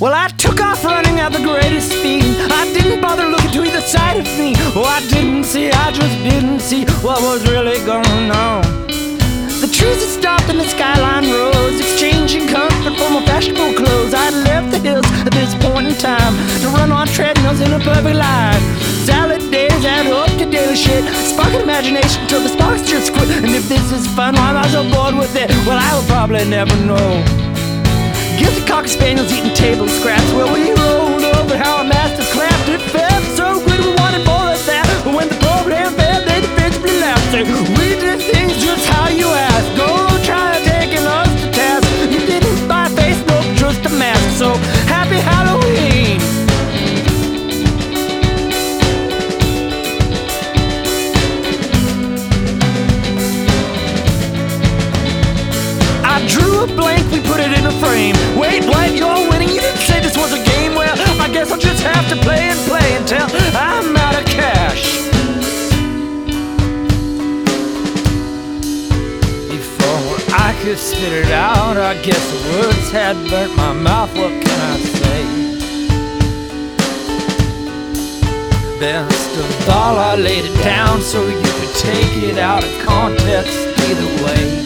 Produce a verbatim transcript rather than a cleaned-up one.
Well, I took off running at the greatest speed. I didn't bother looking to either side of me. Oh, I didn't see, I just didn't see what was really going on. The trees had stopped and the skyline rose, exchanging comfort for more fashionable clothes. I'd left the hills at this point in time to run on treadmills in a perfect line. Salad days and up-to-date shit, sparking imagination till the sparks just quit. And if this is fun, why am I so bored with it? Well, I will probably never know. Guilty cocker spaniels eating table scraps. Well, we rolled over how our masters clapped. It felt so good we wanted more of that. But when the program failed, they defensively laughed. Say, we did things just how you asked. Go try taking us to task. You didn't buy face, no, just a mask. So happy Halloween. I drew a blank, we put it in a frame. Wait, what? You're winning? You didn't say this was a game. Well, I guess I'll just have to play and play until I'm out of cash. Before I could spit it out, I guess the words had burnt my mouth. What can I say? Best of all, I laid it down so you could take it out of context either way.